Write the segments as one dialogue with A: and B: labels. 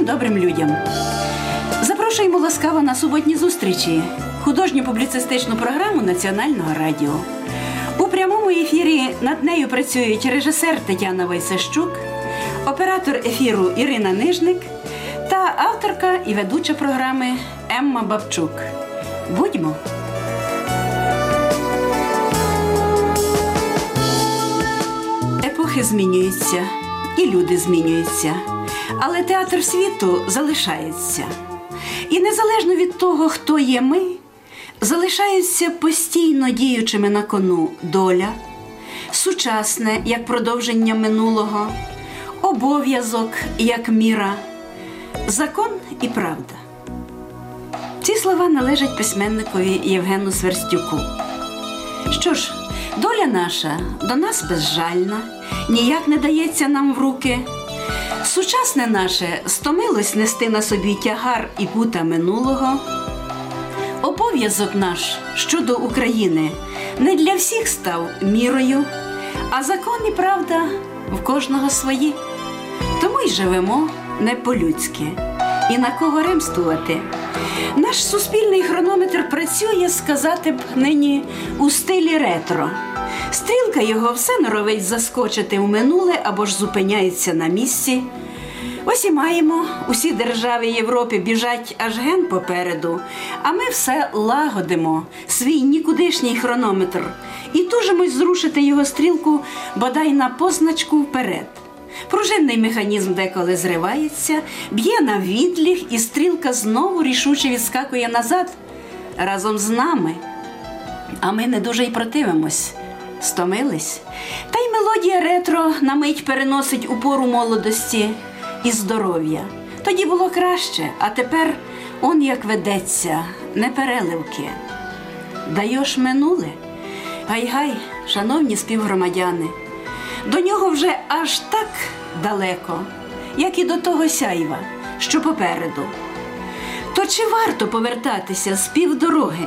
A: всім добрим людям. Запрошуємо ласкаво на суботні зустрічі, художньо-публіцистичну програму Національного радіо. У прямому ефірі над нею працюють режисер Тетяна Войсещук, оператор ефіру Ірина Нижник та авторка і ведуча програми Емма Бабчук. Будьмо! Епохи змінюються, і люди змінюються, але театр світу залишається. І незалежно від того, хто є ми, залишаються постійно діючими на кону доля, сучасне, як продовження минулого, обов'язок, як міра, закон і правда. Ці слова належать письменникові Євгену Сверстюку. Що ж, доля наша до нас безжальна, ніяк не дається нам в руки. Сучасне наше стомилось нести на собі тягар і пута минулого. Обов'язок наш щодо України не для всіх став мірою, а закон і правда в кожного свої. Тому й живемо не по-людськи. І на кого ремствувати? Наш суспільний хронометр працює, сказати б, нині у стилі ретро. Стрілка його все норовить заскочити в минуле або ж зупиняється на місці. Ось і маємо, усі держави Європи біжать аж ген попереду, а ми все лагодимо, свій нікудишній хронометр, і тужимось зрушити його стрілку бодай на позначку вперед. Пружинний механізм деколи зривається, б'є на відліг, і стрілка знову рішуче відскакує назад разом з нами. А ми не дуже й противимось. Стомились? Та й мелодія ретро на мить переносить у пору молодості і здоров'я. Тоді було краще, а тепер он як ведеться, не переливки. Даєш минуле? Гай-гай, шановні співгромадяни, до нього вже аж так далеко, як і до того сяйва, що попереду. То чи варто повертатися з півдороги?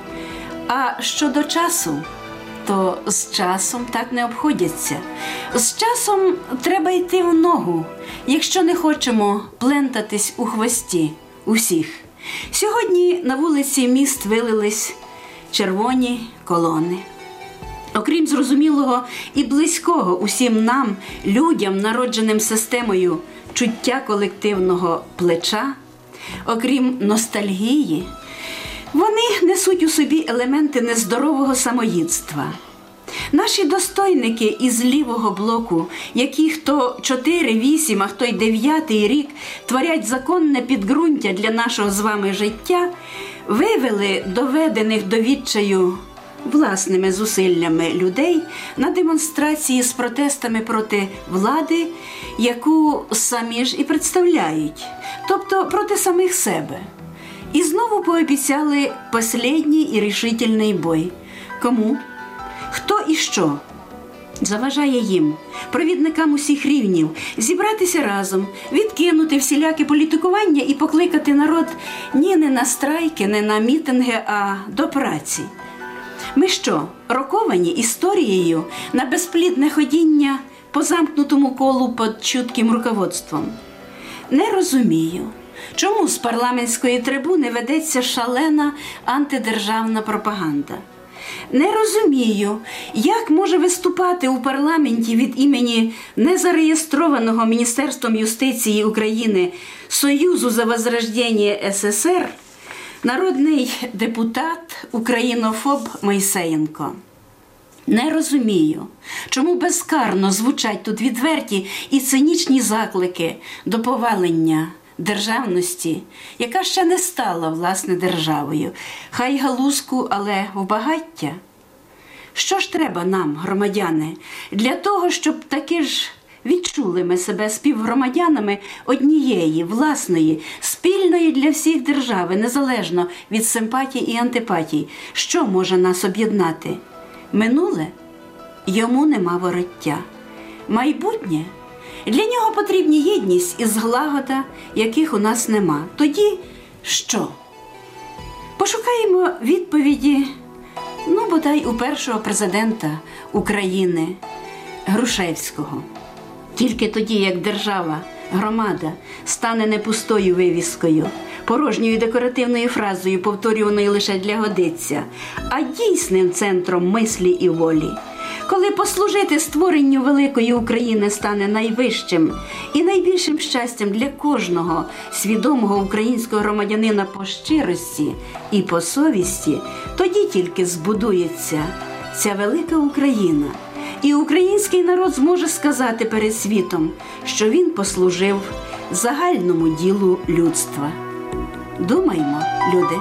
A: А щодо часу, то з часом так не обходяться. З часом треба йти в ногу, якщо не хочемо плентатись у хвості усіх. Сьогодні на вулиці міст вилились червоні колони. Окрім зрозумілого і близького усім нам, людям, народженим системою чуття колективного плеча, окрім ностальгії, вони несуть у собі елементи нездорового самоїдства. Наші достойники із лівого блоку, які хто 4, 8, а хто й 9 рік творять законне підґрунтя для нашого з вами життя, вивели доведених до відчаю власними зусиллями людей на демонстрації з протестами проти влади, яку самі ж і представляють, тобто проти самих себе. І знову пообіцяли последній і рішительний бой. Кому? Хто і що заважає їм, провідникам усіх рівнів, зібратися разом, відкинути всіляке політикування і покликати народ ні не на страйки, не на мітинги, а до праці? Ми що, роковані історією на безплідне ходіння по замкнутому колу під чутким руководством? Не розумію, чому з парламентської трибуни ведеться шалена антидержавна пропаганда. Не розумію, як може виступати у парламенті від імені незареєстрованого Міністерством юстиції України Союзу за возрождення СССР народний депутат, українофоб Мойсеєнко. Не розумію, чому безкарно звучать тут відверті і цинічні заклики до повалення державності, яка ще не стала, власне, державою. Хай галузку, але в багаття. Що ж треба нам, громадяни, для того, щоб таки ж відчули ми себе співгромадянами однієї, власної, спільної для всіх держави, незалежно від симпатій і антипатій? Що може нас об'єднати? Минуле? Йому нема вороття. Майбутнє? Для нього потрібні єдність і злагода, яких у нас нема. Тоді що? Пошукаємо відповіді, бодай у першого президента України Грушевського. Тільки тоді, як держава громада стане не пустою вивіскою, порожньою декоративною фразою, повторюваною лише для годиться, а дійсним центром мислі і волі. Коли послужити створенню великої України стане найвищим і найбільшим щастям для кожного свідомого українського громадянина по щирості і по совісті, тоді тільки збудується ця велика Україна. І український народ зможе сказати перед світом, що він послужив загальному ділу людства. Думаймо, люди.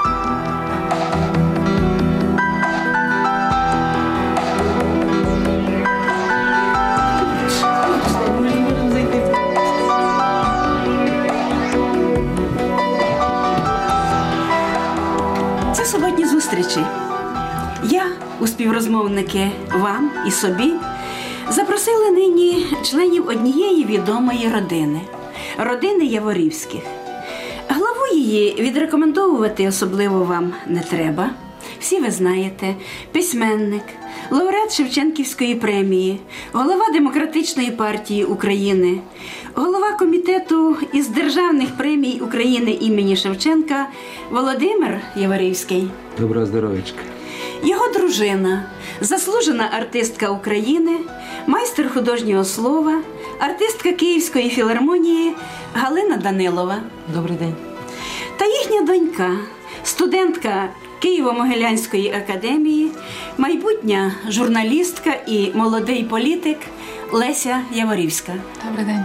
A: Це суботні зустрічі. Я, у співрозмовники вам і собі, запросила нині членів однієї відомої родини – родини Яворівських. Главу її відрекомендовувати особливо вам не треба. Всі ви знаєте – письменник, лауреат Шевченківської премії, голова Демократичної партії України, голова комітету із державних премій України імені Шевченка Володимир Яворівський.
B: Доброго здоров'ячка.
A: Його дружина, заслужена артистка України, майстер художнього слова, артистка Київської філармонії Галина Данилова.
C: Добрий день.
A: Та їхня донька, студентка Києво-Могилянської академії, майбутня журналістка і молодий політик Леся Яворівська.
C: Добрий день.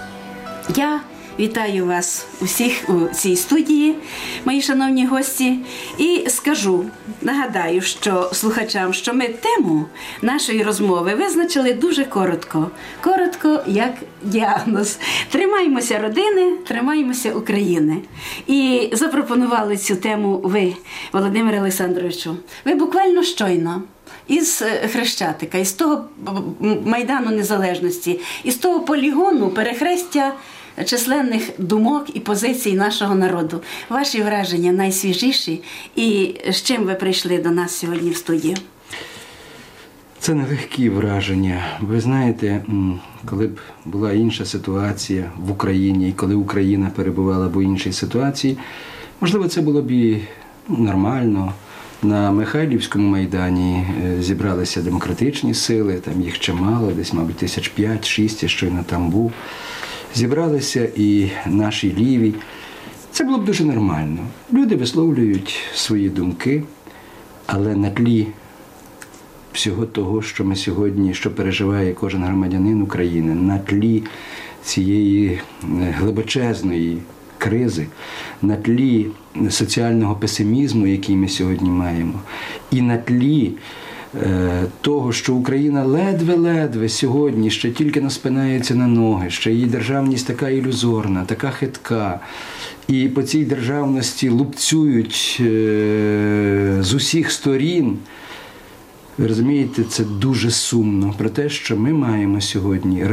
A: Я вітаю вас усіх у цій студії, мої шановні гості, і нагадаю, що слухачам, що ми тему нашої розмови визначили дуже коротко. Коротко, як діагноз. Тримаймося родини, тримаймося України. І запропонували цю тему ви, Володимире Олександровичу. Ви буквально щойно із Хрещатика, із того Майдану Незалежності, із того полігону перехрестя численних думок і позицій нашого народу. Ваші враження найсвіжіші і з чим ви прийшли до нас сьогодні в студію?
B: Це нелегкі враження. Ви знаєте, коли б була інша ситуація в Україні, і коли Україна перебувала б у іншій ситуації, можливо, це було б і нормально. На Михайлівському майдані зібралися демократичні сили, там їх чимало, десь, мабуть, 5-6, я щойно там був. Зібралися і наші ліві. Це було б дуже нормально. Люди висловлюють свої думки, але на тлі всього того, що ми сьогодні, що переживає кожен громадянин України, на тлі цієї глибочезної кризи, на тлі соціального песимізму, який ми сьогодні маємо, і на тлі того, що Україна ледве-ледве сьогодні ще тільки наспинається на ноги, що її державність така ілюзорна, така хитка, і по цій державності лупцюють з усіх сторін. Ви розумієте, це дуже сумно про те, що ми маємо сьогодні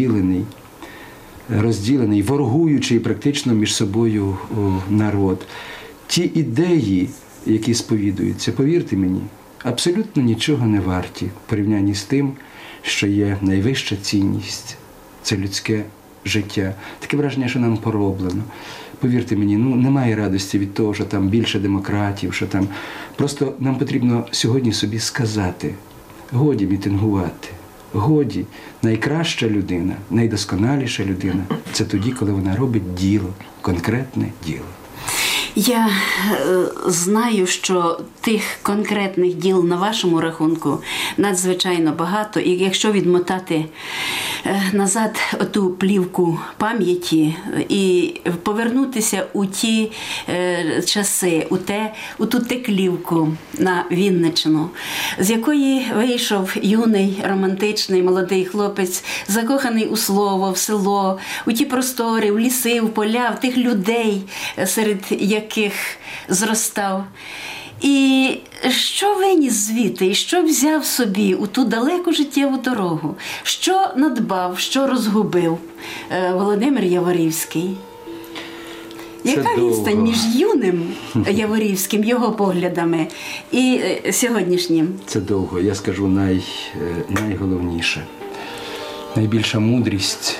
B: розділений, ворогуючий практично між собою народ. Ті ідеї, які сповідуються, повірте мені, абсолютно нічого не варті в порівнянні з тим, що є найвища цінність – це людське життя. Таке враження, що нам пороблено. Повірте мені, немає радості від того, що там більше демократів, що там… Просто нам потрібно сьогодні собі сказати, годі мітингувати, годі. Найкраща людина, найдосконаліша людина – це тоді, коли вона робить діло, конкретне діло.
A: Я знаю, що тих конкретних діл на вашому рахунку надзвичайно багато. І якщо відмотати назад оту плівку пам'яті і повернутися у ті часи, у ту теклівку на Вінниччину, з якої вийшов юний, романтичний, молодий хлопець, закоханий у слово, в село, у ті простори, в ліси, в поля, в тих людей, серед яких зростав. І що виніс звідти, і що взяв собі у ту далеку життєву дорогу? Що надбав, що розгубив Володимир Яворівський? Яка відстань між юним Яворівським, його поглядами, і сьогоднішнім?
B: Це довго. Я скажу найголовніше. Найбільша мудрість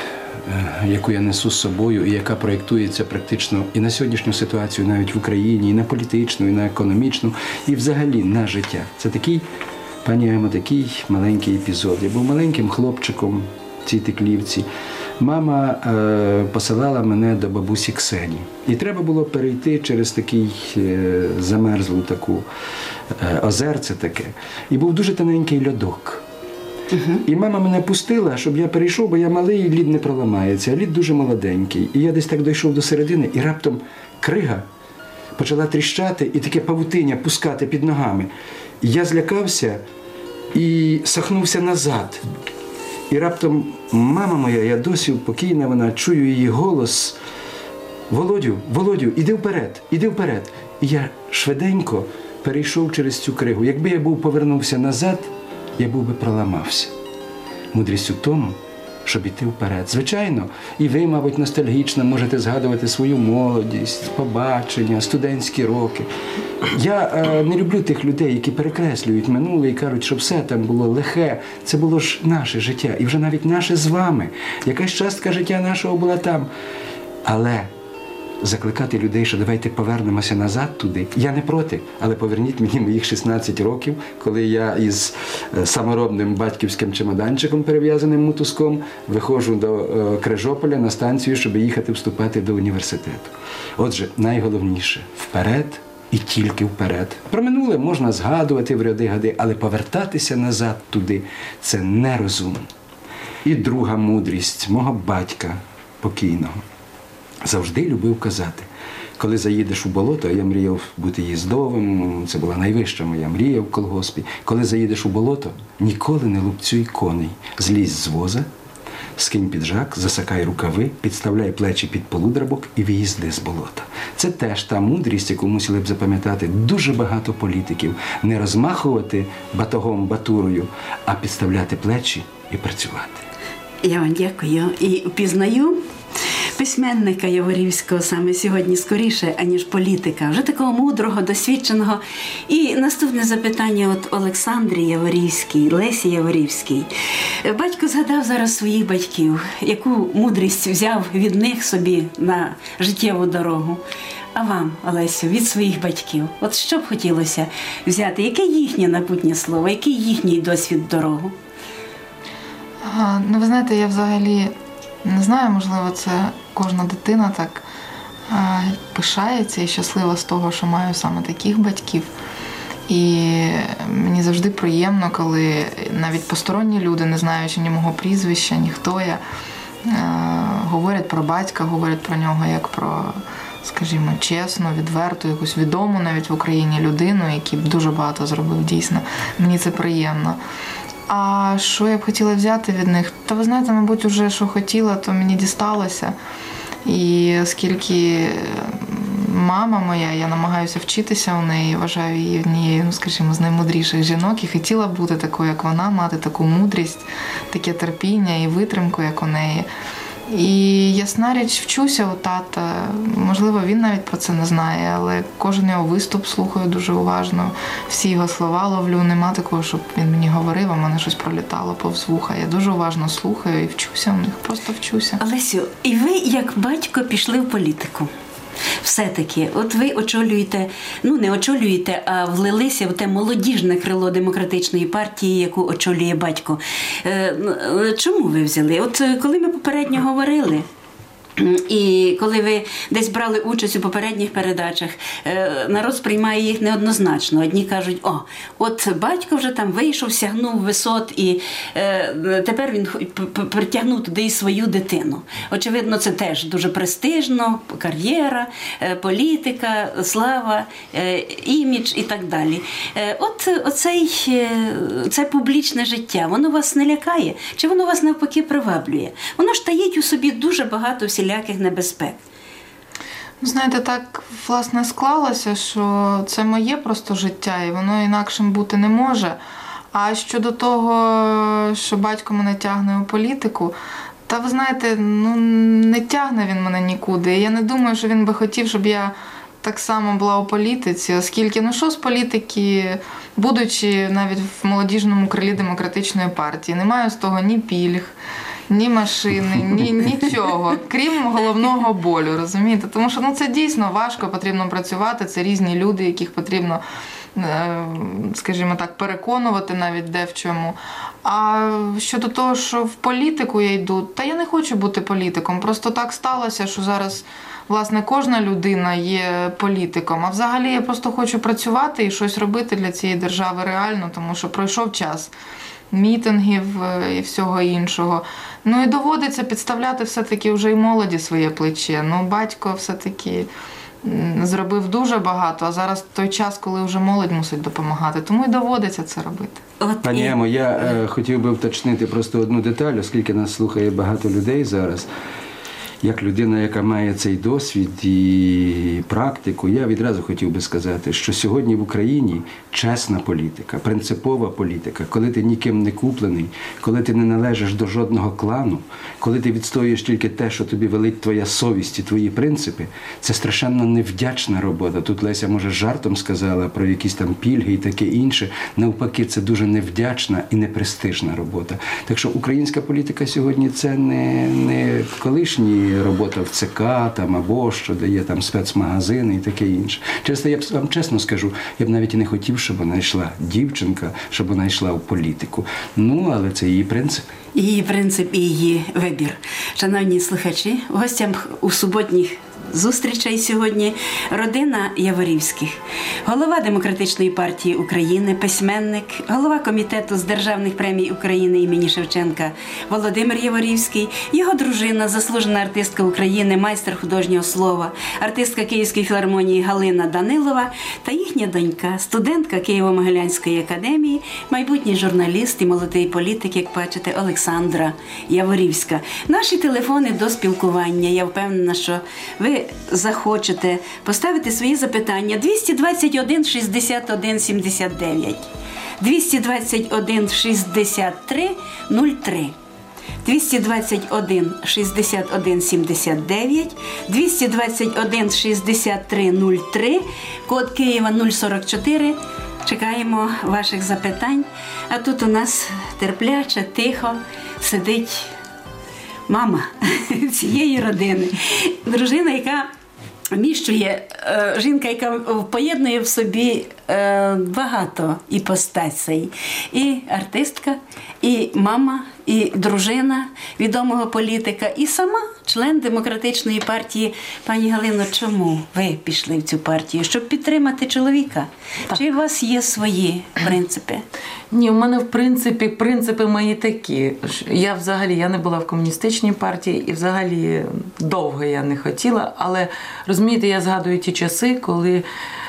B: яку я несу з собою і яка проєктується практично і на сьогоднішню ситуацію, навіть в Україні, і на політичну, і на економічну, і взагалі на життя. Це такий, пані Емо, такий маленький епізод. Я був маленьким хлопчиком в цій Теклівці. Мама посилала мене до бабусі Ксені. І треба було перейти через такий замерзлу таку озерце таке. І був дуже тоненький льодок. І мама мене пустила, щоб я перейшов, бо я малий, і лід не проламається, а лід дуже молоденький. І я десь так дійшов до середини, і раптом крига почала тріщати і таке павутиння пускати під ногами. І я злякався і сахнувся назад. І раптом мама моя, я досі покійна, вона, чую її голос: Володю, іди вперед, іди вперед. І я швиденько перейшов через цю кригу. Якби я повернувся назад, я був би проламався. Мудрість у тому, щоб іти вперед. Звичайно, і ви, мабуть, ностальгічно можете згадувати свою молодість, побачення, студентські роки. Я не люблю тих людей, які перекреслюють минуле і кажуть, що все там було лихе. Це було ж наше життя, і вже навіть наше з вами. Якась частка життя нашого була там. Але закликати людей, що давайте повернемося назад туди, я не проти, але поверніть мені моїх 16 років, коли я із саморобним батьківським чемоданчиком, перев'язаним мотузком, виходжу до Крижополя на станцію, щоб їхати вступати до університету. Отже, найголовніше – вперед і тільки вперед. Про минуле можна згадувати в ряди-годи, але повертатися назад туди – це нерозумно. І друга мудрість мого батька покійного. Завжди любив казати, коли заїдеш у болото, а я мріяв бути їздовим, це була найвища моя мрія в колгоспі, коли заїдеш у болото, ніколи не лупцюй коней, злізь з воза, скинь піджак, засакай рукави, підставляй плечі під полудрабок і виїзди з болота. Це теж та мудрість, яку мусили б запам'ятати дуже багато політиків. Не розмахувати батогом, батурою, а підставляти плечі і працювати.
A: Я вам дякую і впізнаю письменника Яворівського саме сьогодні скоріше, аніж політика, вже такого мудрого, досвідченого. І наступне запитання от Олександрі Яворівській, Лесі Яворівській. Батько згадав зараз своїх батьків, яку мудрість взяв від них собі на життєву дорогу. А вам, Олесю, від своїх батьків, от що б хотілося взяти? Яке їхнє напутнє слово, який їхній досвід дорогу?
C: Ну, ви знаєте, я взагалі не знаю, можливо, це кожна дитина так пишається і щаслива з того, що маю саме таких батьків. І мені завжди приємно, коли навіть посторонні люди, не знаючи ні мого прізвища, ні хто я, говорять про батька, говорять про нього як про, скажімо, чесну, відверту, якусь відому навіть в Україні людину, який дуже багато зробив дійсно. Мені це приємно. А що я б хотіла взяти від них? Та ви знаєте, мабуть, уже що хотіла, то мені дісталося. І оскільки мама моя, я намагаюся вчитися у неї, вважаю її однією, ну, скажімо, з наймудріших жінок, і хотіла б бути такою, як вона, мати таку мудрість, таке терпіння і витримку, як у неї. І ясна річ, вчуся у тата, можливо, він навіть про це не знає, але кожен його виступ слухаю дуже уважно, всі його слова ловлю, нема такого, щоб він мені говорив, а в мене щось пролітало повз вуха. Я дуже уважно слухаю і вчуся в них, просто вчуся.
A: Олесю, і ви, як батько, пішли в політику? Все-таки, от ви очолюєте, ну не очолюєте, а влилися в те молодіжне крило демократичної партії, яку очолює батько. Чому ви взяли? От коли ми попередньо говорили, і коли ви десь брали участь у попередніх передачах, народ сприймає їх неоднозначно. Одні кажуть, от батько вже там вийшов, сягнув висот, і тепер він притягнув туди і свою дитину. Очевидно, це теж дуже престижно, кар'єра, політика, слава, імідж і так далі. Це публічне життя, воно вас не лякає? Чи воно вас навпаки приваблює? Воно ж таїть у собі дуже багато всіляких небезпек.
C: Знаєте, так, власне, склалося, що це моє просто життя, і воно інакшим бути не може. А щодо того, що батько мене тягне у політику, та ви знаєте, не тягне він мене нікуди. Я не думаю, що він би хотів, щоб я так само була у політиці, оскільки, що з політики, будучи навіть в молодіжному крилі демократичної партії, не маю з того ні пільг, ні машини, нічого, крім головного болю, розумієте? Тому що це дійсно важко, потрібно працювати, це різні люди, яких потрібно, скажімо так, переконувати навіть де в чому. А щодо того, що в політику я йду, та я не хочу бути політиком, просто так сталося, що зараз, власне, кожна людина є політиком, а взагалі я просто хочу працювати і щось робити для цієї держави реально, тому що пройшов час мітингів і всього іншого. І доводиться підставляти все-таки вже й молоді своє плече. Батько все-таки зробив дуже багато, а зараз той час, коли вже молодь мусить допомагати. Тому і доводиться це робити.
B: Пані Емо, я хотів би вточнити просто одну деталь, оскільки нас слухає багато людей зараз. Як людина, яка має цей досвід і практику, я відразу хотів би сказати, що сьогодні в Україні чесна політика, принципова політика, коли ти ніким не куплений, коли ти не належиш до жодного клану, коли ти відстоюєш тільки те, що тобі велить твоя совість і твої принципи, це страшенно невдячна робота. Тут Леся, може, жартом сказала про якісь там пільги і таке інше. Навпаки, це дуже невдячна і непрестижна робота. Так що українська політика сьогодні це не колишні робота в ЦК там, або що дає там спецмагазини і таке інше. Чесно, я вам чесно скажу, я б навіть і не хотів, щоб вона йшла дівчинка, щоб вона йшла в політику. Але це її принцип.
A: Її принцип і її вибір. Шановні слухачі, гостям у суботніх зустрічей сьогодні родина Яворівських. Голова Демократичної партії України, письменник, голова комітету з державних премій України імені Шевченка Володимир Яворівський, його дружина, заслужена артистка України, майстер художнього слова, артистка Київської філармонії Галина Данилова та їхня донька, студентка Києво-Могилянської академії, майбутній журналіст і молодий політик, як бачите, Олександра Яворівська. Наші телефони до спілкування. Я впевнена, що ви захочете поставити свої запитання. 221 61 79, 221 63 03, 221 61 79, 221 63 03, код Києва 044. Чекаємо ваших запитань. А тут у нас терпляче, тихо сидить мама цієї родини. Дружина, яка вміщує, жінка, яка поєднує в собі багато іпостасей. І артистка, і мама, і дружина відомого політика, і сама член Демократичної партії. Пані Галино, чому ви пішли в цю партію? Щоб підтримати чоловіка? Так. Чи у вас є свої принципи?
D: Ні, у мене, в принципі, принципи мої такі. Я не була в комуністичній партії і взагалі довго я не хотіла, але, розумієте, я згадую ті часи, коли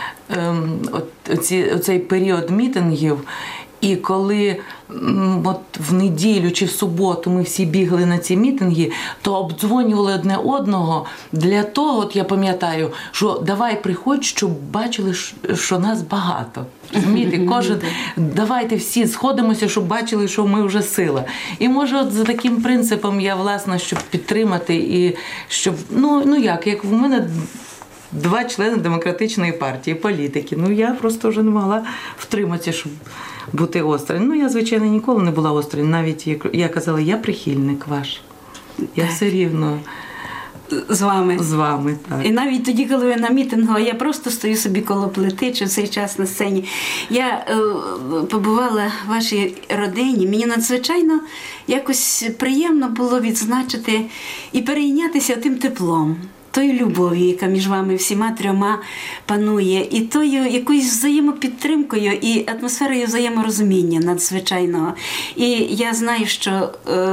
D: оцей період мітингів, і коли в неділю чи в суботу ми всі бігли на ці мітинги, то обдзвонювали одне одного для того, я пам'ятаю, що давай приходь, щоб бачили, що нас багато. Розумієте, давайте всі сходимося, щоб бачили, що ми вже сила. І може за таким принципом я, власне, щоб підтримати і щоб, як в мене 2 члени Демократичної партії, політики. Я просто вже не могла втриматися, щоб бути осторонь. Я, звичайно, ніколи не була осторонь. Навіть я казала, я прихильник ваш. Я все рівно
A: з вами.
D: З вами, так.
A: І навіть тоді, коли ви на мітингу, я просто стою собі коло плити, чи в цей час на сцені. Я побувала в вашій родині. Мені надзвичайно якось приємно було відзначити і перейнятися тим теплом, тою любов'ю, яка між вами всіма 3 панує, і тою якоюсь взаємопідтримкою і атмосферою взаєморозуміння надзвичайного. І я знаю, що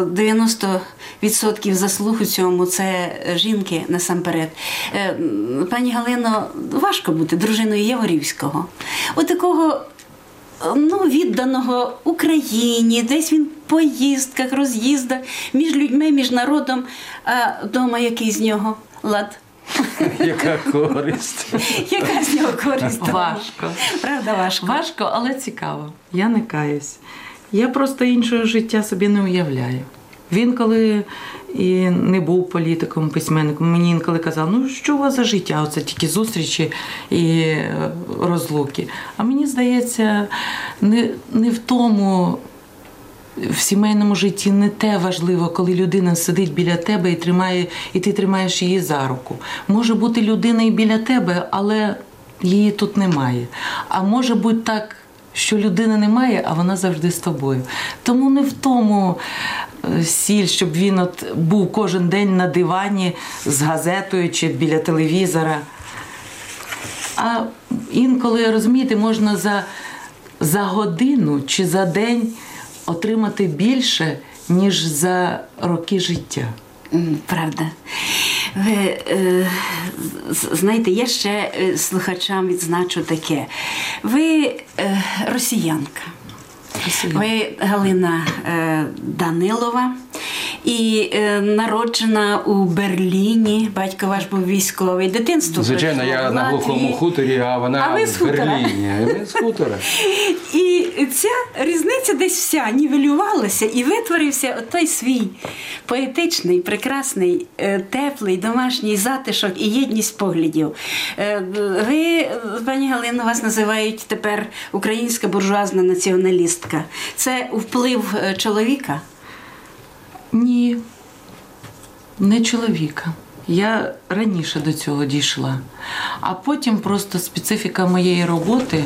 A: 90% заслуг у цьому – це жінки насамперед. Пані Галино, важко бути дружиною Яворівського. Такого відданого Україні, десь він в поїздках, роз'їздах, між людьми, між народом, а вдома який з нього лад?
B: Яка користь?
A: Яка з нього користь?
D: Важко.
A: Правда, важко?
D: Важко, але цікаво. Я не каюсь. Я просто іншого життя собі не уявляю. Він, коли і не був політиком, письменником, мені інколи казав, що у вас за життя? Оце тільки зустрічі і розлуки. А мені здається, не в тому в сімейному житті не те важливо, коли людина сидить біля тебе і ти тримаєш її за руку. Може бути людина і біля тебе, але її тут немає. А може бути так, що людини немає, а вона завжди з тобою. Тому не в тому сіль, щоб він от був кожен день на дивані з газетою чи біля телевізора. А інколи, розумієте, можна за годину чи за день отримати більше, ніж за роки життя.
A: Правда. Ви знаєте, я ще слухачам відзначу таке. Ви росіянка. Ви Галина Данилова. І народжена у Берліні, батько ваш був військовий, дитинство.
B: Звичайно, я на глухому хуторі, а вона в Берліні. Ми з хутора.
A: І ця різниця десь вся нівелювалася, і витворився той свій поетичний, прекрасний, теплий, домашній затишок і єдність поглядів. Ви, пані Галино, вас називають тепер українська буржуазна націоналістка. Це вплив чоловіка?
D: Ні, не чоловіка. Я раніше до цього дійшла. А потім просто специфіка моєї роботи.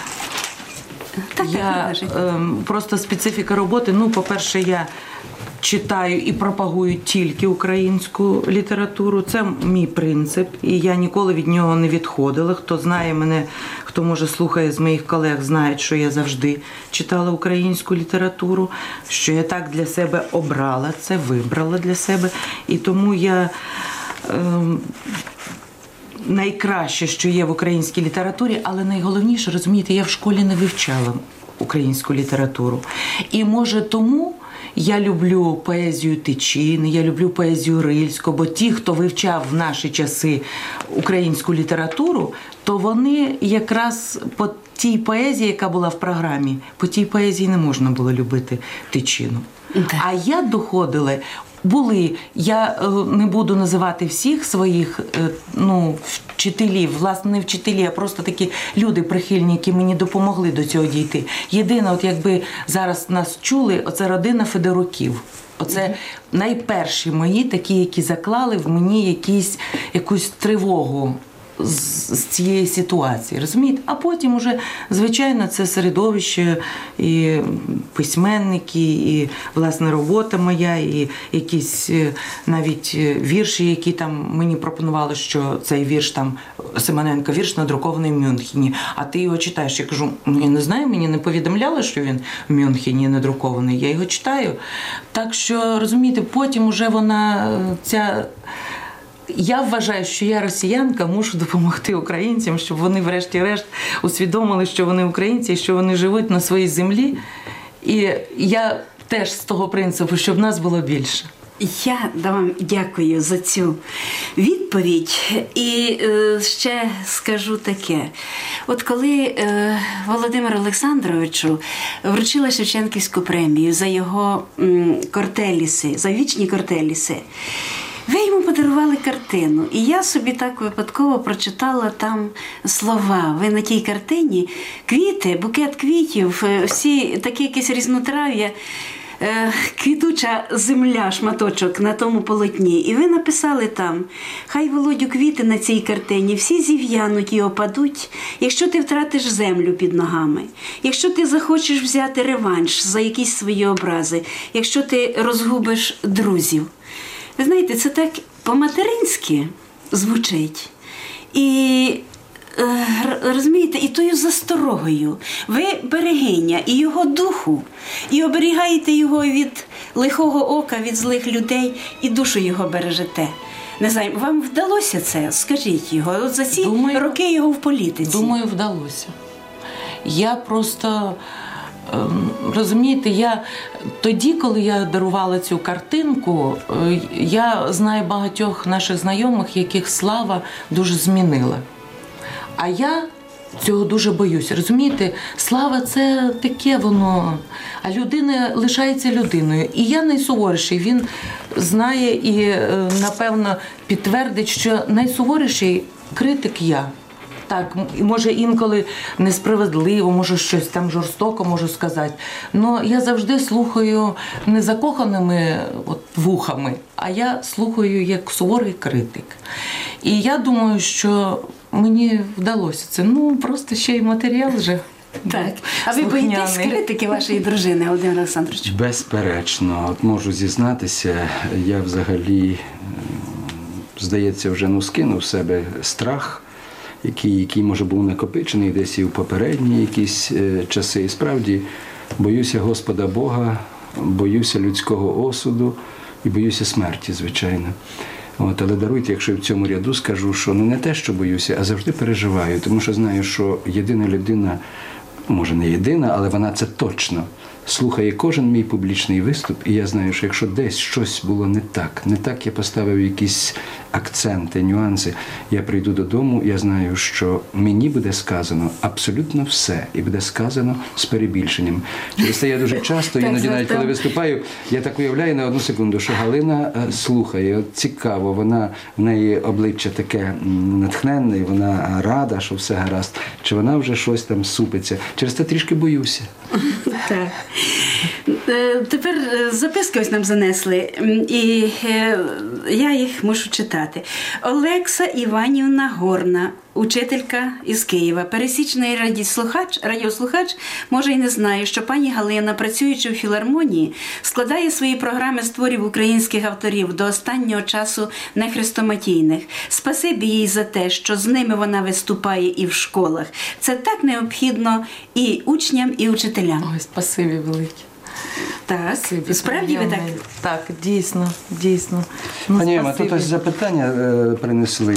D: Просто специфіка роботи. Ну, по-перше, я читаю і пропагую тільки українську літературу. Це мій принцип, і я ніколи від нього не відходила. Хто знає мене, хто, може, слухає з моїх колег, знають, що я завжди читала українську літературу, що я так для себе обрала це, вибрала для себе. І тому я найкраще, що є в українській літературі, але найголовніше, розумієте, я в школі не вивчала українську літературу. І, може, тому я люблю поезію Тичини, я люблю поезію Рильського, бо ті, хто вивчав в наші часи українську літературу, то вони якраз по тій поезії, яка була в програмі, по тій поезії не можна було любити Тичину. А я доходила, я не буду називати всіх своїх вчителів, власне, не вчителі, а просто такі люди прихильні, які мені допомогли до цього дійти. Єдине, от якби зараз нас чули, оце родина Федоруків. Оце найперші мої, такі, які заклали в мені якусь тривогу з цієї ситуації, розумієте? А потім уже, звичайно, це середовище, і письменники, і, власне, робота моя, і якісь навіть вірші, які там мені пропонували, що цей вірш там, Симоненко вірш надрукований в Мюнхені, а ти його читаєш. Я кажу, я не знаю, мені не повідомляли, що він в Мюнхені надрукований, я його читаю. Так що, розумієте, потім уже я вважаю, що я росіянка, мушу допомогти українцям, щоб вони врешті-решт усвідомили, що вони українці, що вони живуть на своїй землі. І я теж з того принципу, щоб нас було більше.
A: Я вам дякую за цю відповідь. І ще скажу таке. От коли Володимиру Олександровичу вручила Шевченківську премію за його кортеліси, за вічні кортеліси, ви йому подарували картину, і я собі так випадково прочитала там слова. Ви на тій картині квіти, букет квітів, всі такі якісь різнотрав'я, квітуча земля, шматочок на тому полотні. І ви написали там: «Хай, Володю, квіти на цій картині всі зів'януть і опадуть, якщо ти втратиш землю під ногами, якщо ти захочеш взяти реванш за якісь свої образи, якщо ти розгубиш друзів». Ви знаєте, це так по-материнськи звучить. І, розумієте, і тою засторогою ви берегиня і його духу, і оберігаєте його від лихого ока, від злих людей, і душу його бережете. Не знаю, вам вдалося це? Скажіть його. От за ці роки його в політиці.
D: Думаю, вдалося. Я просто... Розумієте, тоді, коли я дарувала цю картинку, я знаю багатьох наших знайомих, яких слава дуже змінила. А я цього дуже боюся. Розумієте, слава – це таке воно, а людина лишається людиною. І я найсуворіший, він знає і, напевно, підтвердить, що найсуворіший критик я. так, може інколи несправедливо, може щось там жорстоко можу сказати. Але я завжди слухаю не закоханими вухами, а я слухаю як суворий критик. І я думаю, що мені вдалося це. Просто ще й матеріал вже.
A: Так. А ви боїтесь критики вашої дружини, Володимир Олександрович?
B: Безперечно. От можу зізнатися, я взагалі, здається, вже скинув з себе страх, який може був накопичений десь і в попередні якісь часи. І справді боюся Господа Бога, боюся людського осуду і боюся смерті, звичайно. Але даруйте, якщо я в цьому ряду скажу, що не те, що боюся, а завжди переживаю, тому що знаю, що єдина людина, може не єдина, але вона це точно слухає кожен мій публічний виступ, і я знаю, що якщо десь щось було не так я поставив якісь акценти, нюанси, я прийду додому, я знаю, що мені буде сказано абсолютно все, і буде сказано з перебільшенням. Через це я дуже часто, іноді навіть коли виступаю, я так уявляю на одну секунду, що Галина слухає, от цікаво, в неї обличчя таке натхненне, і вона рада, що все гаразд, чи вона вже щось там супиться. Через це трішки боюся.
A: Так. Тепер записки ось нам занесли, і я їх мушу читати. Олекса Іванівна Горна, учителька із Києва. Пересічний радіослухач, може, і не знає, що пані Галина, працюючи в філармонії, складає свої програми з творів українських авторів до останнього часу нехрестоматійних. Спасибі їй за те, що з ними вона виступає і в школах. Це так необхідно і учням, і учителям.
D: Ой, спасибі велике.
A: Так, справді ви так?
D: Так, дійсно.
B: Пані Ема, тут ось запитання принесли.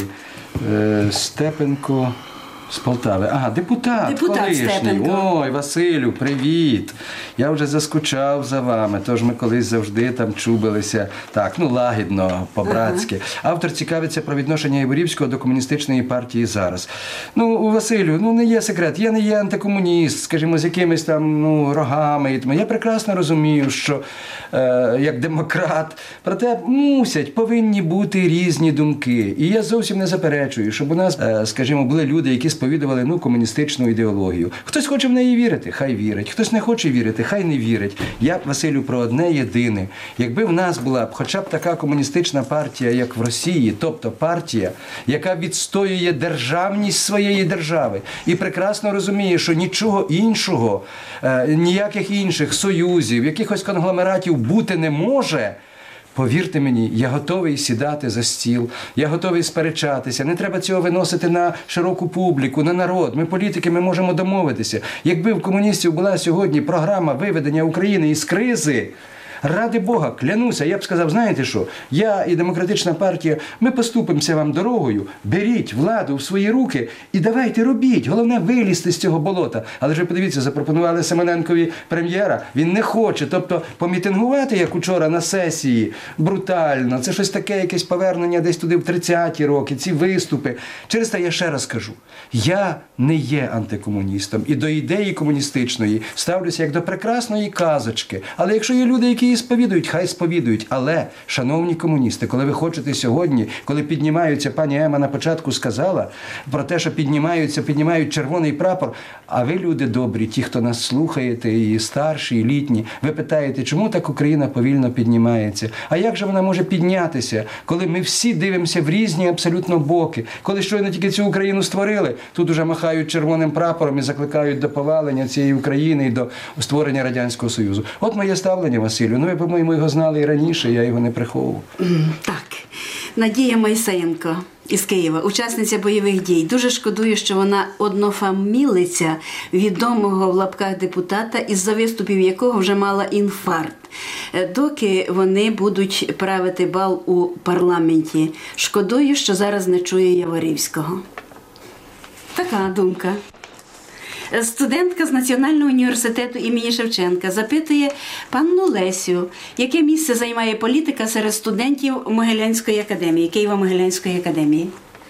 B: Степенко з Полтави. Ага, депутат колишній.
A: Степенко.
B: Ой, Василю, привіт. Я вже заскучав за вами, тож ми колись завжди там чубилися. Так, лагідно, по-братськи. Автор цікавиться про відношення Яворівського до комуністичної партії зараз. Василю, не є секрет, я не є антикомуніст, скажімо, з якимись там рогами. Я прекрасно розумію, що як демократ, проте повинні бути різні думки. І я зовсім не заперечую, щоб у нас, скажімо, були люди, які сповідували комуністичну ідеологію. Хтось хоче в неї вірити, хай вірить. Хтось не хоче вірити, хай не вірить. Я, Василю, про одне єдине. Якби в нас була б хоча б така комуністична партія, як в Росії, тобто партія, яка відстоює державність своєї держави і прекрасно розуміє, що нічого іншого, ніяких інших союзів, якихось конгломератів бути не може, повірте мені, я готовий сідати за стіл, я готовий сперечатися. Не треба цього виносити на широку публіку, на народ. Ми політики, ми можемо домовитися. Якби в комуністів була сьогодні програма виведення України із кризи, ради Бога, клянуся, я б сказав, знаєте що, я і Демократична партія, ми поступимося вам дорогою, беріть владу в свої руки і давайте робіть. Головне вилізти з цього болота. Але ж ви подивіться, запропонували Семененкові прем'єра, він не хоче, тобто помітингувати, як учора на сесії, брутально, це щось таке, якесь повернення десь туди в 30-ті роки, ці виступи. Через те я ще раз кажу, я не є антикомуністом і до ідеї комуністичної ставлюся як до прекрасної казочки. Але якщо є люди, які її сповідують, хай сповідують. Але, шановні комуністи, коли ви хочете сьогодні, коли піднімаються, пані Ема на початку сказала про те, що піднімають червоний прапор, а ви, люди добрі, ті, хто нас слухаєте, і старші, і літні, ви питаєте, чому так Україна повільно піднімається? А як же вона може піднятися, коли ми всі дивимося в різні абсолютно боки? Коли щойно тільки цю Україну створили, тут уже махають червоним прапором і закликають до повалення цієї України і до створення Радянського Союзу. От моє ставлення, Василю. Ви, по-моєму, його знали і раніше, я його не приховував.
A: Так. Надія Мойсеєнко із Києва, учасниця бойових дій. Дуже шкодую, що вона однофамілиця відомого в лапках депутата, із-за виступів якого вже мала інфаркт. Доки вони будуть правити бал у парламенті. Шкодую, що зараз не чує Яворівського. Така думка. Студентка з Національного університету імені Шевченка запитує панну Лесю, яке місце займає політика серед студентів Могилянської академії, Києво-Могилянської академії?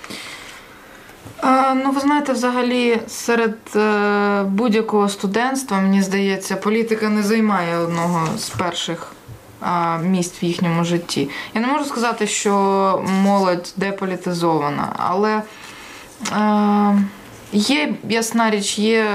C: Ви знаєте, взагалі серед будь-якого студентства, мені здається, політика не займає одного з перших місць в їхньому житті. Я не можу сказати, що молодь деполітизована, але Є, ясна річ, є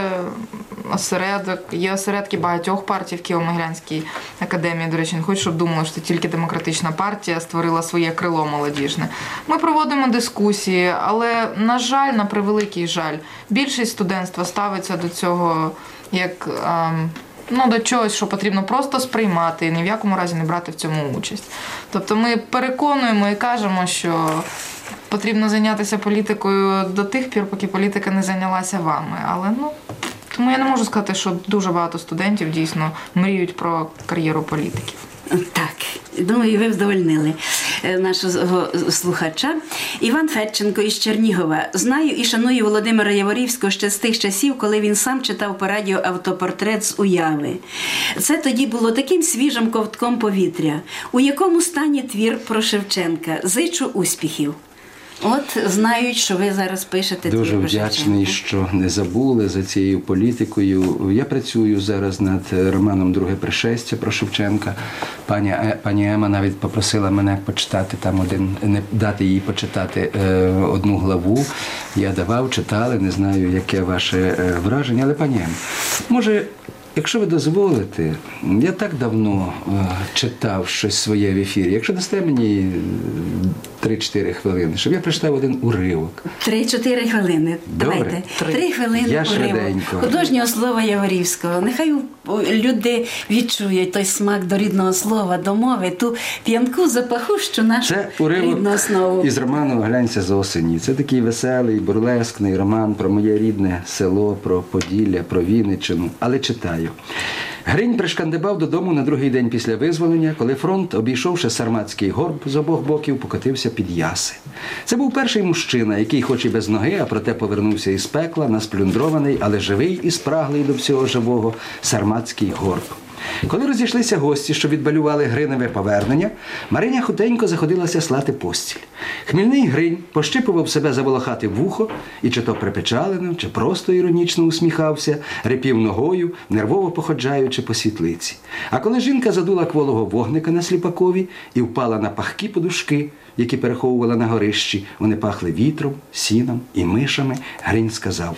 C: осередки багатьох партій в Києво-Могилянській академії. До речі, не хочу, щоб думали, що тільки демократична партія створила своє крило молодіжне. Ми проводимо дискусії, але, на жаль, на превеликий жаль, більшість студентства ставиться до цього як до чогось, що потрібно просто сприймати і ні в якому разі не брати в цьому участь. Тобто ми переконуємо і кажемо, що потрібно зайнятися політикою до тих пір, поки політика не зайнялася вами. Але, тому я не можу сказати, що дуже багато студентів дійсно мріють про кар'єру політиків.
A: Так, думаю, ви вдовольнили нашого слухача. Іван Федченко із Чернігова. Знаю і шаную Володимира Яворівського ще з тих часів, коли він сам читав по радіо автопортрет з Уяви. Це тоді було таким свіжим ковтком повітря. У якому стані твір про Шевченка? Зичу успіхів. От знають, що ви зараз пишете
B: дуже
A: твір про
B: вдячний,
A: Шевченка.
B: що не забули за цією політикою. Я працюю зараз над романом «Друге пришестя» про Шевченка. Пані Ема навіть попросила мене почитати там не дати їй почитати одну главу. Я давав, читали, не знаю, яке ваше враження, але пані Ема, може, якщо ви дозволите, я так давно читав щось своє в ефірі. Якщо дасте мені 3-4 хвилини, щоб я прочитав один уривок.
A: 3-4 хвилини.
B: Добре.
A: Давайте. 3 хвилини
B: Я
A: уривок
B: швиденько.
A: художнього слова Яворівського. Нехай люди відчують той смак до рідного слова, до мови, ту п'янку запахущу нашу
B: Це
A: рідну
B: уривок
A: основу.
B: із роману «Глянься з осені». Це такий веселий, бурлескний роман про моє рідне село, про Поділля, про Вінниччину. Але читаю. Гринь пришкандибав додому на другий день після визволення, коли фронт, обійшовши Сарматський горб з обох боків, покотився під Яси. Це був перший мужчина, який хоч і без ноги, а проте повернувся із пекла, насплюндрований, але живий і спраглий до всього живого Сарматський горб. Коли розійшлися гості, що відбалювали Гриневе повернення, Мариня хутенько заходилася слати постіль. Хмільний Гринь пощипував себе за волохате вухо і чи то припечалено, чи просто іронічно усміхався, репів ногою, нервово походжаючи по світлиці. А коли жінка задула кволого вогника на сліпакові і впала на пахкі подушки, які переховувала на горищі, вони пахли вітром, сіном і мишами, Гринь сказав: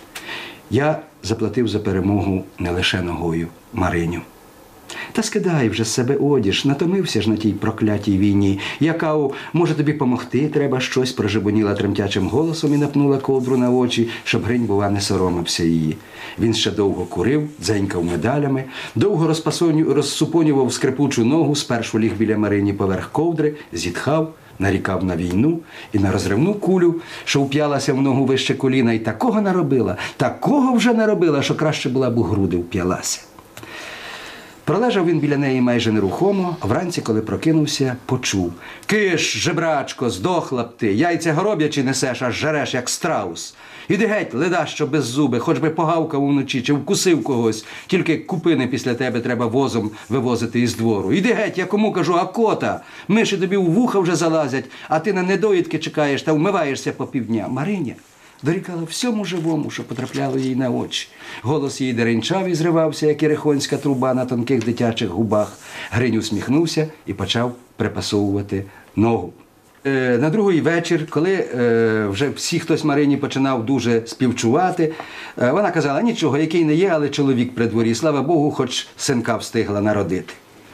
B: «Я заплатив за перемогу не лише ногою, Мариню. Та скидай вже з себе одіж, натомився ж на тій проклятій війні. Якау, може тобі помогти, треба щось», прожебоніла тремтячим голосом і напнула ковдру на очі, щоб Гринь, бува, не соромився її. Він ще довго курив, дзенькав медалями, довго розсупонював скрипучу ногу, спершу ліг біля Марині поверх ковдри, зітхав, нарікав на війну і на розривну кулю, що вп'ялася в ногу вище коліна, і такого вже наробила, що краще була б у груди вп'ялася. Пролежав він біля неї майже нерухомо, а вранці, коли прокинувся, почув: «Киш, жебрачко, здохла б ти, яйця гороб'ячі несеш, аж жереш, як страус. Іди геть, ледащо без зуби, хоч би погавкав уночі чи вкусив когось, тільки купини після тебе треба возом вивозити із двору. Іди геть, я кому кажу, а кота? Миші тобі в вуха вже залазять, а ти на недоїдки чекаєш та вмиваєшся по півдня». Мариня дорікала всьому живому, що потрапляло їй на очі. Голос її деренчав і зривався, як ірихонська труба на тонких дитячих губах. Гринь усміхнувся і почав припасовувати ногу. На другий вечір, коли вже хтось Марині починав дуже співчувати, вона казала: «Нічого, який не є, але чоловік при дворі, слава Богу, хоч синка встигла народити».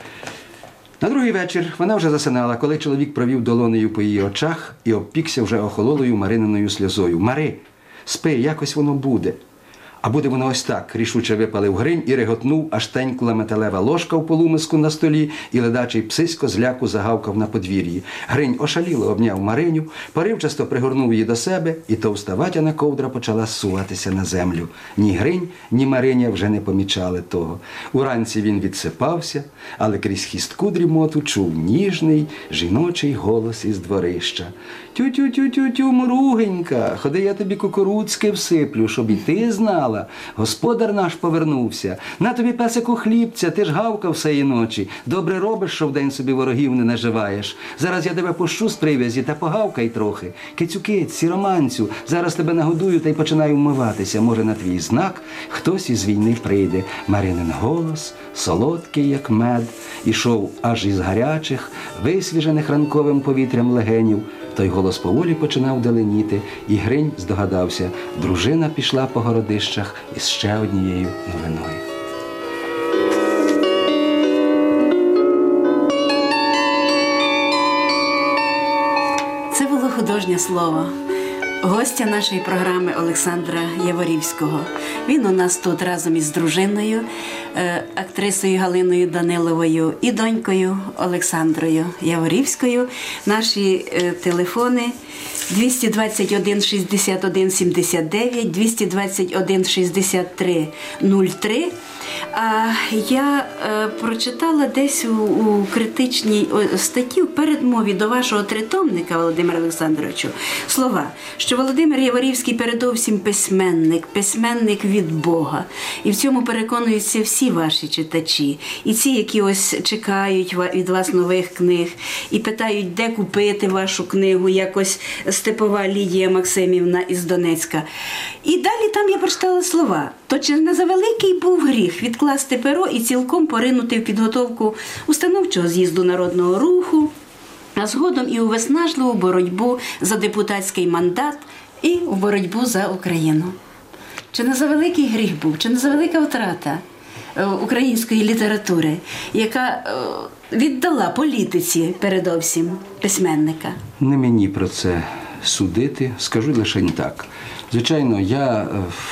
B: На другий вечір вона вже засинала, коли чоловік провів долонею по її очах і обпікся вже охололою Марининою сльозою. «Мари, спи, якось воно буде». А буде воно ось так, рішуче випалив Гринь і реготнув, аж тенькла металева ложка в полумиску на столі, і ледачий псисько з ляку загавкав на подвір'ї. Гринь ошаліло обняв Мариню, поривчасто пригорнув її до себе, і товста ватяна ковдра почала зсуватися на землю. Ні Гринь, ні Мариня вже не помічали того. Уранці він відсипався, але крізь хістку дрімоту чув ніжний жіночий голос із дворища: «Тю-тю-тю-тю-тю, мругенька, ходи, я тобі кукурудзки всиплю, щоб і ти знала. Господар наш повернувся. На тобі, песику, хлібця, ти ж гавкав сеї ночі. Добре робиш, що вдень собі ворогів не наживаєш. Зараз я тебе пущу з прив'язі та погавкай трохи. Кицю-киць, сіроманцю, зараз тебе нагодую та й починаю вмиватися. Може, на твій знак хтось із війни прийде». Маринин голос, солодкий, як мед, ішов аж із гарячих, висвіжених ранковим повітрям легенів, Той голос поволі починав даленіти, і Гринь здогадався, дружина пішла по городищах із ще однією новиною.
A: Це було художнє слово гостя нашої програми Олександра Яворівського. Він у нас тут разом із дружиною, актрисою Галиною Даниловою і донькою Олександрою Яворівською. Наші телефони 221 61 79, 221 63 03. А я прочитала десь у критичній статті в передмові до вашого тритомника, Володимира Олександровичу, слова, що Володимир Яворівський передовсім письменник від Бога. І в цьому переконуються всі ваші читачі. І ці, які ось чекають від вас нових книг, і питають, де купити вашу книгу, якось Степова Лідія Максимівна із Донецька. І далі там я прочитала слова. То чи не завеликий був гріх відкласти перо і цілком поринути в підготовку установчого з'їзду Народного Руху, а згодом і у виснажливу боротьбу за депутатський мандат і у боротьбу за Україну? Чи не завеликий гріх був, чи не завелика втрата української літератури, яка віддала політиці передовсім письменника?
B: Не мені про це судити, скажу лише так. Звичайно, я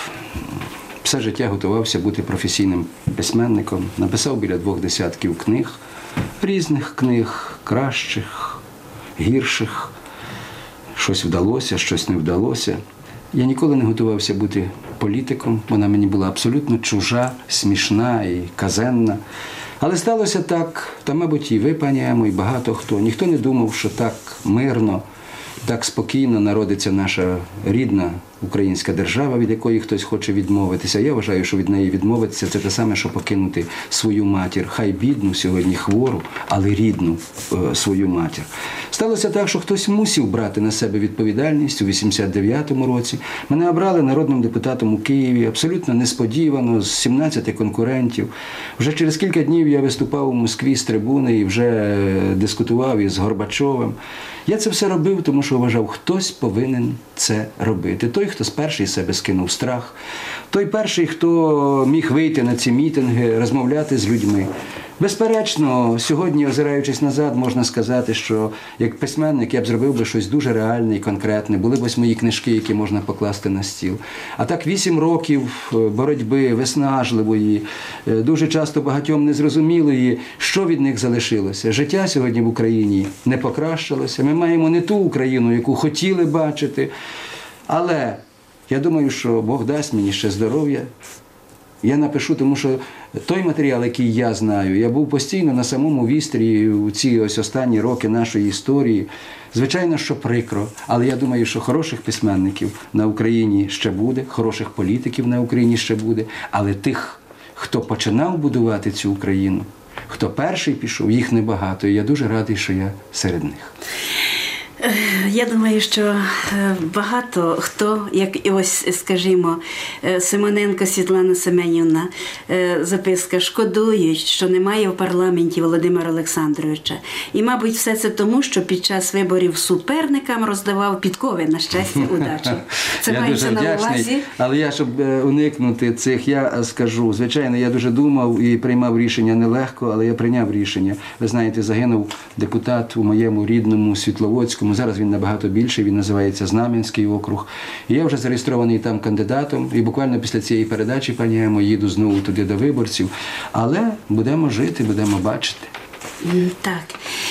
B: все життя готувався бути професійним письменником, написав біля 20 книг, різних книг, кращих, гірших. Щось вдалося, щось не вдалося. Я ніколи не готувався бути політиком, вона мені була абсолютно чужа, смішна і казенна. Але сталося так, та, мабуть, і ви, пані Емо, і багато хто. Ніхто не думав, що так мирно, так спокійно народиться наша рідна українська держава, від якої хтось хоче відмовитися. Я вважаю, що від неї відмовитися – це те саме, що покинути свою матір. Хай бідну, сьогодні хвору, але рідну свою матір. Сталося так, що хтось мусив брати на себе відповідальність у 89-му році. Мене обрали народним депутатом у Києві, абсолютно несподівано, з 17 конкурентів. Вже через кілька днів я виступав у Москві з трибуни і вже дискутував із Горбачовим. Я це все робив, тому що вважав, хтось повинен це робити. Той, хто перший з себе скинув страх, той перший, хто міг вийти на ці мітинги, розмовляти з людьми. Безперечно, сьогодні, озираючись назад, можна сказати, що як письменник я б зробив би щось дуже реальне і конкретне. Були б ось мої книжки, які можна покласти на стіл. А так 8 років боротьби виснажливої, дуже часто багатьом незрозумілої, що від них залишилося. Життя сьогодні в Україні не покращилося. Ми маємо не ту Україну, яку хотіли бачити. Але я думаю, що Бог дасть мені ще здоров'я. Я напишу, тому що той матеріал, який я знаю, я був постійно на самому вістрі у ці ось останні роки нашої історії. Звичайно, що прикро, але я думаю, що хороших письменників на Україні ще буде, хороших політиків на Україні ще буде, але тих, хто починав будувати цю Україну, хто перший пішов, їх небагато, і я дуже радий, що я серед них.
A: Я думаю, що багато хто, як і ось, скажімо, Симоненко Світлана Семенівна, записка, шкодують, що немає в парламенті Володимира Олександровича. І, мабуть, все це тому, що під час виборів суперникам роздавав підкови, на щастя, удачі. Це мається на увазі.
B: Але я, щоб уникнути цих, я скажу, звичайно, я дуже думав і приймав рішення нелегко, але я прийняв рішення. Ви знаєте, загинув депутат у моєму рідному Світловодському. Зараз він набагато більший, він називається Знам'янський округ. І я вже зареєстрований там кандидатом. І буквально після цієї передачі, пані Емо, їду знову туди до виборців. Але будемо жити, будемо бачити.
A: Так.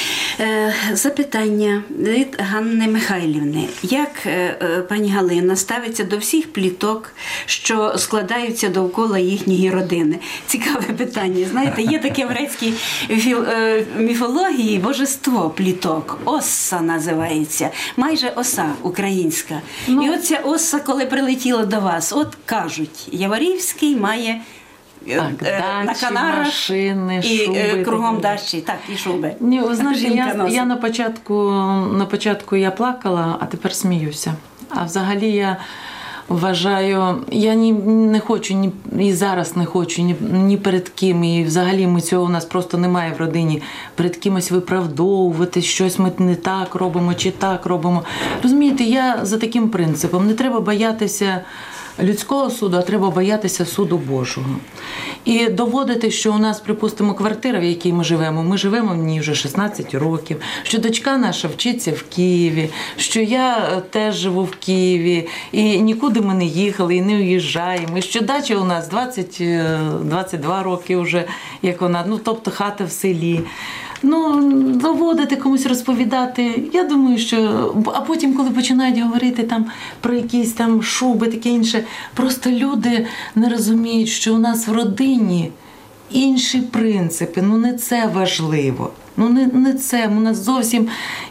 A: Запитання від Ганни Михайлівни. Як пані Галина ставиться до всіх пліток, що складаються довкола їхньої родини? Цікаве питання. Знаєте, є таке в грецькій міфології божество пліток. Осса називається. Майже оса українська. І от ця оса, коли прилетіла до вас, от кажуть, Яворівський має...
D: Так, дачі,
A: на Канарах
D: машини,
A: і
D: шуби,
A: кругом
D: так.
A: дачі, так, і шуби.
D: Ні, ви знаєте, я на початку я плакала, а тепер сміюся. А взагалі я вважаю, я не хочу, і зараз не хочу, ні перед ким, і взагалі ми цього у нас просто немає в родині, перед кимось виправдовувати, щось ми не так робимо чи так робимо. Розумієте, я за таким принципом, не треба боятися людського суду, а треба боятися суду Божого. І доводити, що у нас, припустимо, квартира, в якій ми живемо в ній вже 16 років, що дочка наша вчиться в Києві, що я теж живу в Києві, і нікуди ми не їхали, і не уїжджаємо, і що дача у нас 22 роки вже, як вона, тобто хата в селі. Доводити, комусь розповідати, я думаю, що... А потім, коли починають говорити там про якісь там шуби, таке інше, просто люди не розуміють, що у нас в родині інші принципи, не це важливо. Не це, у нас зовсім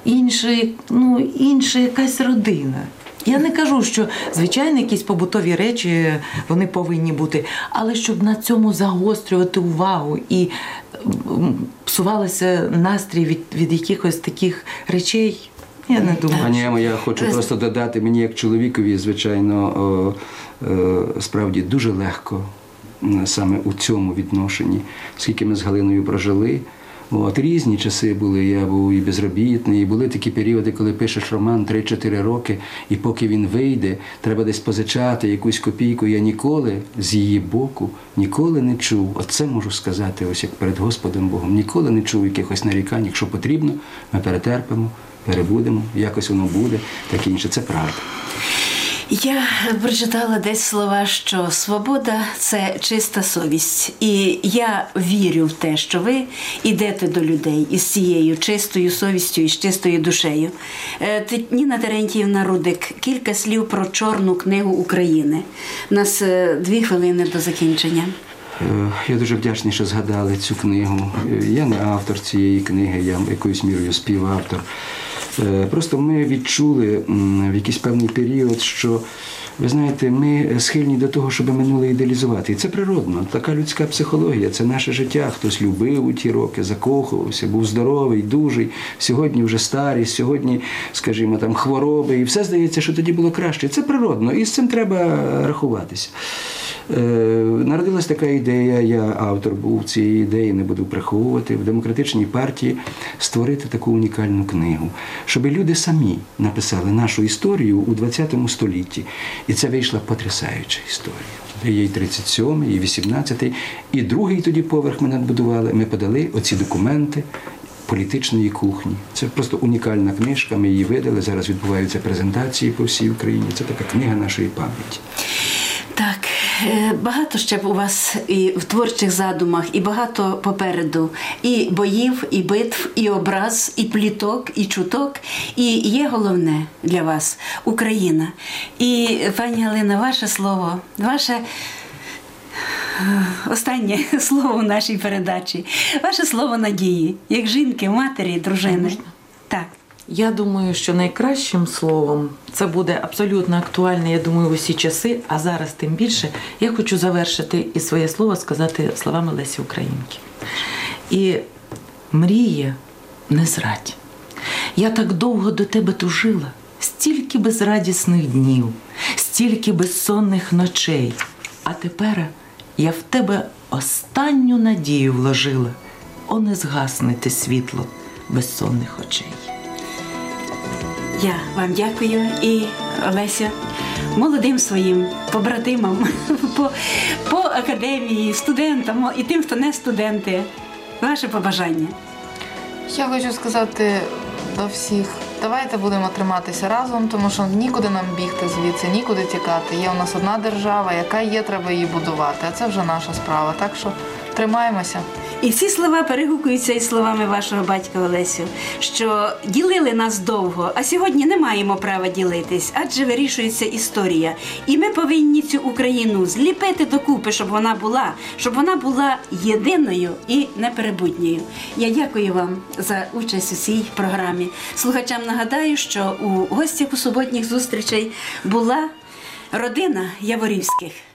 D: інша якась родина. Я не кажу, що, звичайно, якісь побутові речі, вони повинні бути, але щоб на цьому загострювати увагу і псувалося настрій від якихось таких речей, я не думаю.
B: Пані Емо, я хочу просто додати, мені як чоловікові, звичайно, справді дуже легко саме у цьому відношенні, скільки ми з Галиною прожили. Різні часи були, я був і безробітний, і були такі періоди, коли пишеш роман 3-4 роки, і поки він вийде, треба десь позичати якусь копійку. Я ніколи з її боку ніколи не чув, оце можу сказати, ось як перед Господом Богом, ніколи не чув якихось нарікань. Якщо потрібно, ми перетерпимо, перебудемо, якось воно буде, таке інше. Це правда.
A: Я прочитала десь слова, що свобода – це чиста совість. І я вірю в те, що ви йдете до людей із цією чистою совістю і з чистою душею. Ніна Терентіївна Рудик, кілька слів про Чорну книгу України. У нас 2 хвилини до закінчення.
B: Я дуже вдячний, що згадали цю книгу. Я не автор цієї книги, я якоюсь мірою співавтор. Просто ми відчули в якийсь певний період, що, ви знаєте, ми схильні до того, щоб минуле ідеалізувати. І це природно, така людська психологія, це наше життя. Хтось любив у ті роки, закохувався, був здоровий, дужий, сьогодні вже старість, сьогодні, скажімо, там хвороби, і все здається, що тоді було краще. Це природно, і з цим треба рахуватися. Народилась така ідея, я автор був цієї ідеї, не буду приховувати, в Демократичній партії створити таку унікальну книгу, щоб люди самі написали нашу історію у ХХ столітті. І це вийшла потрясаюча історія. Є і 37-й, і 18-й, і другий тоді поверх ми надбудували. Ми подали оці документи політичної кухні. Це просто унікальна книжка, ми її видали, зараз відбуваються презентації по всій Україні. Це така книга нашої пам'яті.
A: Так, багато ще у вас і в творчих задумах, і багато попереду. І боїв, і битв, і образ, і пліток, і чуток. І є головне для вас – Україна. І, пані Галина, ваше слово, ваше останнє слово в нашій передачі, ваше слово надії, як жінки, матері, дружини. Так.
D: Я думаю, що найкращим словом це буде абсолютно актуальне, я думаю, в усі часи, а зараз тим більше, я хочу завершити і своє слово сказати словами Лесі Українки. І мріє, не зрадь. Я так довго до тебе тужила, стільки безрадісних днів, стільки безсонних ночей, а тепер я в тебе останню надію вложила, о, не згасне те світло безсонних очей.
A: Я вам дякую і, Олеся, молодим своїм побратимам по академії, студентам і тим, хто не студенти, ваше побажання.
C: Я хочу сказати до всіх, давайте будемо триматися разом, тому що нікуди нам бігти звідси, нікуди тікати. Є у нас одна держава, яка є, треба її будувати, а це вже наша справа. Так що тримаємося.
A: І всі слова перегукуються із словами вашого батька Олесю, що ділили нас довго, а сьогодні не маємо права ділитись, адже вирішується історія. І ми повинні цю Україну зліпити докупи, щоб вона була єдиною і неперебутньою. Я дякую вам за участь у цій програмі. Слухачам нагадаю, що у гостях у суботніх зустрічей була родина Яворівських.